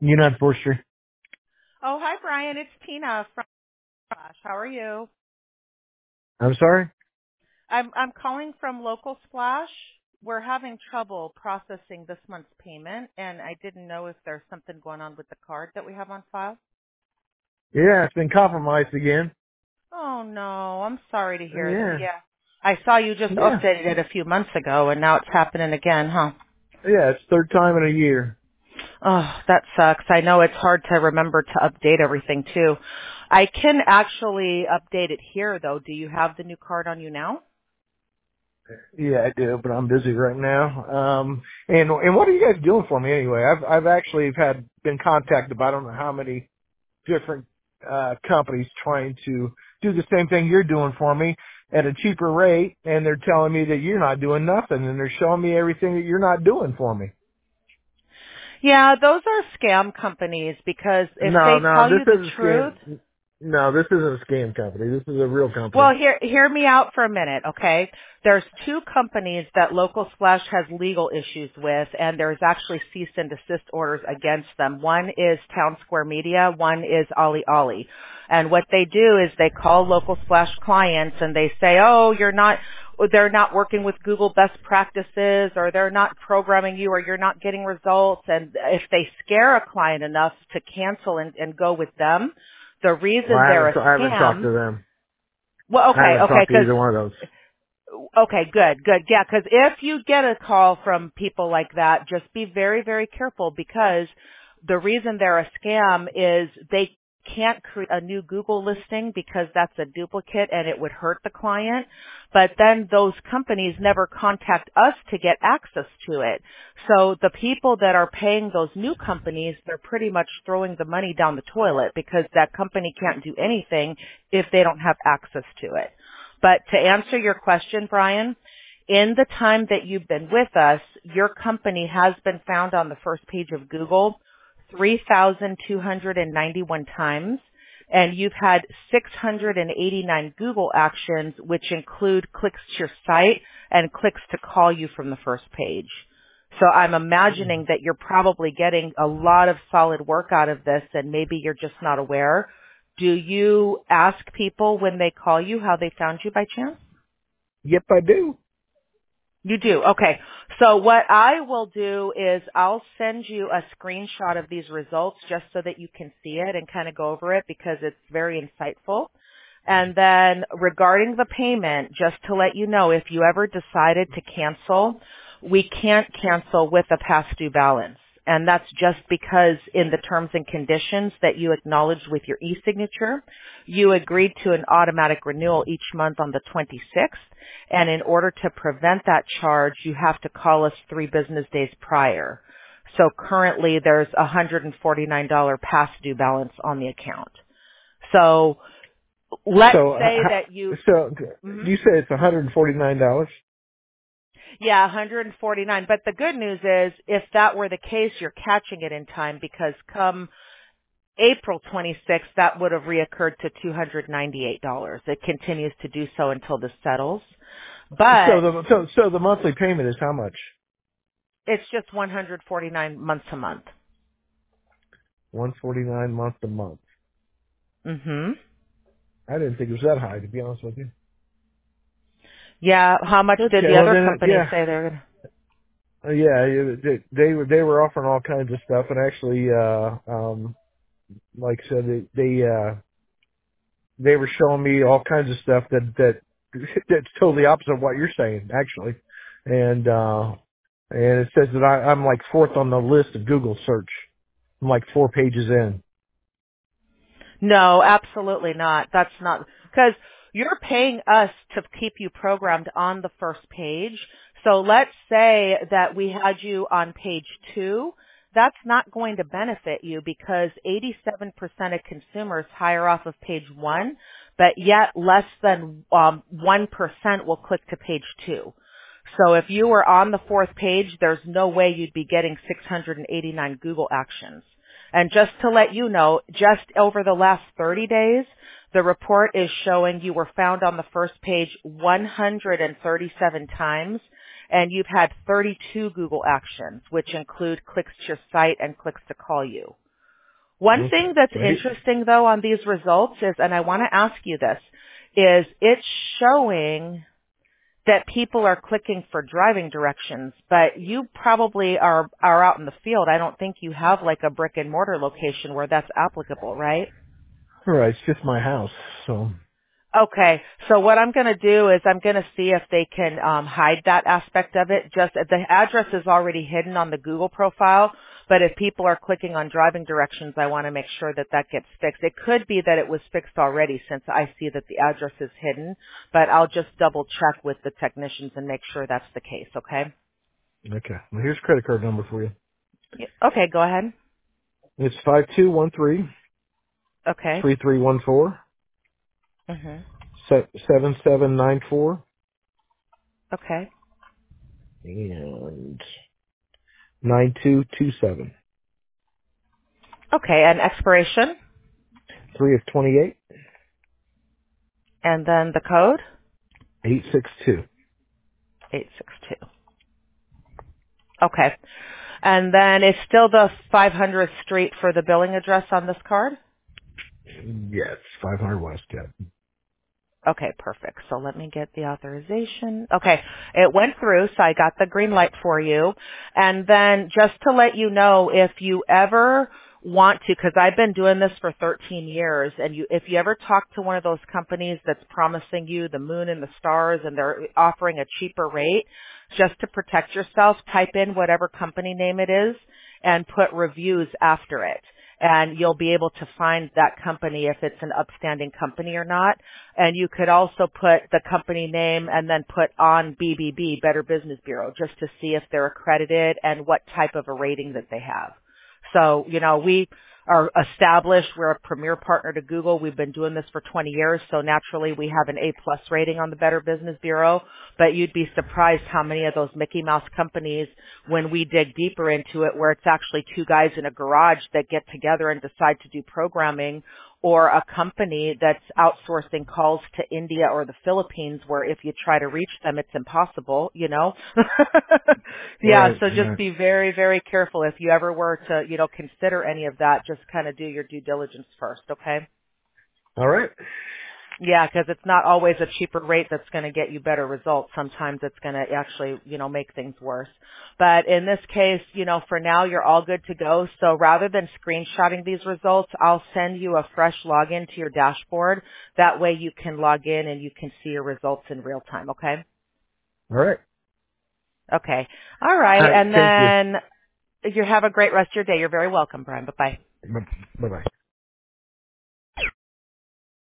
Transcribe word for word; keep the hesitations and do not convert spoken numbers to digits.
United Forestry. Oh, hi, Brian. It's Tina from Splash. How are you? I'm sorry? I'm I'm calling from Local Splash. We're having trouble processing this month's payment, and I didn't know if there's something going on with the card that we have on file. Yeah, it's been compromised again. Oh no, I'm sorry to hear that. Yeah. Yeah, I saw you just Yeah. updated it a few months ago, and now it's happening again, huh? Yeah, it's third time in a year. Oh, that sucks. I know it's hard to remember to update everything too. I can actually update it here, though. Do you have the new card on you now? Yeah, I do, but I'm busy right now. Um, and and what are you guys doing for me anyway? I've I've actually had been contacted by I don't know how many different uh companies trying to do the same thing you're doing for me at a cheaper rate, and they're telling me that you're not doing nothing, and they're showing me everything that you're not doing for me. Yeah, those are scam companies because if No, they no, tell this you the isn't a truth, scam. No, this isn't a scam company. This is a real company. well, hear hear me out for a minute, okay? There's two companies that Local Splash has legal issues with, and there's actually cease and desist orders against them. One is Town Square Media, one is Ollie Ollie. And what they do is they call Local Splash clients and they say, "Oh, you're not they're not working with Google best practices, or they're not programming you, or you're not getting results." And if they scare a client enough to cancel and, and go with them, the Well, reason I they're haven't, a I haven't talked scam. to them. Well, I okay, haven't okay, talked to because either one of those. okay, good, good, yeah. Because if you get a call from people like that, just be very, very careful, because the reason they're a scam is they can't create a new Google listing because that's a duplicate and it would hurt the client. But then those companies never contact us to get access to it. So the people that are paying those new companies, they're pretty much throwing the money down the toilet because that company can't do anything if they don't have access to it. But to answer your question, Brian, in the time that you've been with us, your company has been found on the first page of Google three thousand two hundred ninety-one times, and you've had six hundred eighty-nine Google actions, which include clicks to your site and clicks to call you from the first page. So I'm imagining that you're probably getting a lot of solid work out of this, and maybe you're just not aware. Do you ask people when they call you how they found you by chance? Yep, I do. You do. Okay. So what I will do is I'll send you a screenshot of these results just so that you can see it and kind of go over it, because it's very insightful. And then regarding the payment, just to let you know, if you ever decided to cancel, we can't cancel with a past due balance. And that's just because in the terms and conditions that you acknowledged with your e-signature, you agreed to an automatic renewal each month on the twenty-sixth. And in order to prevent that charge, you have to call us three business days prior. So currently there's a one hundred forty-nine dollars past due balance on the account. So let's So, say uh, that you, so mhm. you say it's one hundred forty-nine dollars? Yeah, one hundred forty-nine. But the good news is, if that were the case, you're catching it in time, because come April twenty-sixth, that would have reoccurred to two hundred ninety-eight dollars. It continues to do so until this settles. So But the so so the monthly payment is how much? it's just one hundred forty-nine month to month. one forty-nine month to month. Mhm. I didn't think it was that high, to be honest with you. Yeah, how much did Okay, the well other then, uh, companies yeah, say they're going uh, yeah, yeah, they, they were they were offering all kinds of stuff, and actually, uh, um, like I said, they they, uh, they were showing me all kinds of stuff that that that's totally opposite of what you're saying, actually, and uh, and it says that I, I'm like fourth on the list of Google search. I'm like four pages in. No, absolutely not. That's not, because you're paying us to keep you programmed on the first page. So let's say that we had you on page two. That's not going to benefit you, because eighty-seven percent of consumers hire off of page one, but yet less than um, one percent will click to page two. So if you were on the fourth page, there's no way you'd be getting six hundred eighty-nine Google actions. And just to let you know, just over the last thirty days, the report is showing you were found on the first page one hundred thirty-seven times, and you've had thirty-two Google actions, which include clicks to your site and clicks to call you. One Okay. thing that's Right. interesting though on these results is, and I want to ask you this, is it's showing that people are clicking for driving directions, but you probably are, are out in the field. I don't think you have like a brick and mortar location where that's applicable, right? All right. It's just my house. So. Okay, so what I'm going to do is I'm going to see if they can um, hide that aspect of it. Just the address is already hidden on the Google profile, but if people are clicking on driving directions, I want to make sure that that gets fixed. It could be that it was fixed already since I see that the address is hidden, but I'll just double check with the technicians and make sure that's the case. Okay. Okay. Well, here's a credit card number for you. Yeah, okay, go ahead. It's five two one three Okay. three three one four Mhm. seven seven nine four Okay. and nine two two seven. Okay, and expiration, Three of twenty eight and then the code eight six two. eight six two. Okay. And then it's still the five hundredth Street for the billing address on this card? Yes, five hundred West. Yeah. Okay, perfect. So let me get the authorization. Okay, it went through, so I got the green light for you. And then just to let you know, if you ever want to, because I've been doing this for thirteen years, and you, if you ever talk to one of those companies that's promising you the moon and the stars and they're offering a cheaper rate, just to protect yourself, type in whatever company name it is and put reviews after it. And you'll be able to find that company if it's an upstanding company or not. And you could also put the company name and then put on B B B, Better Business Bureau, just to see if they're accredited and what type of a rating that they have. So, you know, we are established. We're a premier partner to Google. We've been doing this for twenty years. So naturally we have an A plus rating on the Better Business Bureau, but you'd be surprised how many of those Mickey Mouse companies, when we dig deeper into it, where it's actually two guys in a garage that get together and decide to do programming, or a company that's outsourcing calls to India or the Philippines where if you try to reach them, it's impossible, you know? Yeah, Right. so just Right. be very, very careful if you ever were to, you know, consider any of that. Just kind of do your due diligence first, okay? All right. Yeah, because it's not always a cheaper rate that's going to get you better results. Sometimes it's going to actually, you know, make things worse. But in this case, you know, for now you're all good to go. So rather than screenshotting these results, I'll send you a fresh login to your dashboard. That way you can log in and you can see your results in real time, okay? All right. Okay. All All right. right. And Thank you. then you have a great rest of your day. You're very welcome, Brian. Bye-bye. Bye bye.